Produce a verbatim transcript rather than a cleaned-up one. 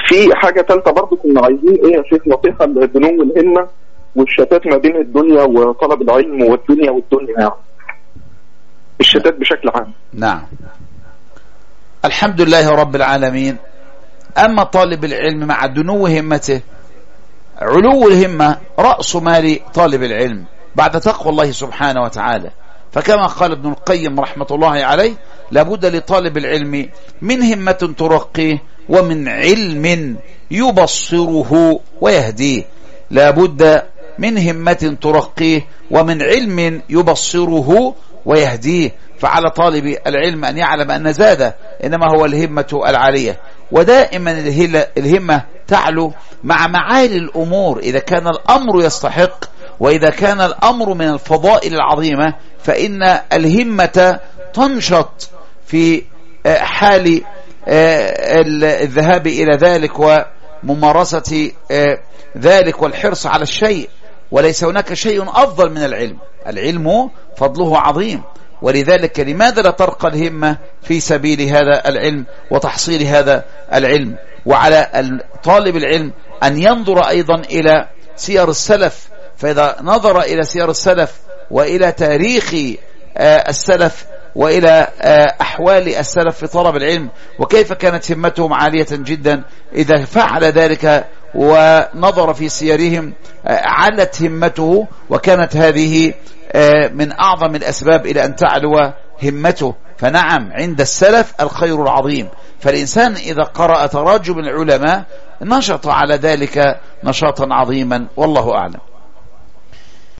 في حاجة ثالثة برضو كنا عايزين ايه يا شيخ، نصيحة لبنو الهمة والشتات ما بين الدنيا وطلب العلم والدنيا والدنيا، يعني الشتات بشكل عام. نعم، الحمد لله رب العالمين. أما طالب العلم مع دنو همته، علو الهمة رأس مال طالب العلم بعد تقوى الله سبحانه وتعالى. فكما قال ابن القيم رحمة الله عليه: لابد لطالب العلم من همة ترقيه ومن علم يبصره ويهديه. لابد من همة ترقيه ومن علم يبصره ويهديه. فعلى طالب العلم أن يعلم أن زاد إنما هو الهمة العالية، ودائما الهمة تعلو مع معالي الأمور. إذا كان الأمر يستحق وإذا كان الأمر من الفضائل العظيمة فإن الهمة تنشط في حال الذهاب إلى ذلك وممارسة ذلك والحرص على الشيء. وليس هناك شيء أفضل من العلم، العلم فضله عظيم. ولذلك لماذا لا ترقى الهمة في سبيل هذا العلم وتحصيل هذا العلم؟ وعلى طالب العلم أن ينظر أيضا إلى سير السلف، فإذا نظر إلى سير السلف وإلى تاريخ السلف وإلى أحوال السلف في طلب العلم وكيف كانت همتهم عالية جدا، إذا فعل ذلك ونظر في سيرهم علت همته، وكانت هذه من أعظم الأسباب إلى أن تعلو همته. فنعم عند السلف الخير العظيم، فالإنسان إذا قرأ تراجم العلماء نشط على ذلك نشاطا عظيما، والله أعلم.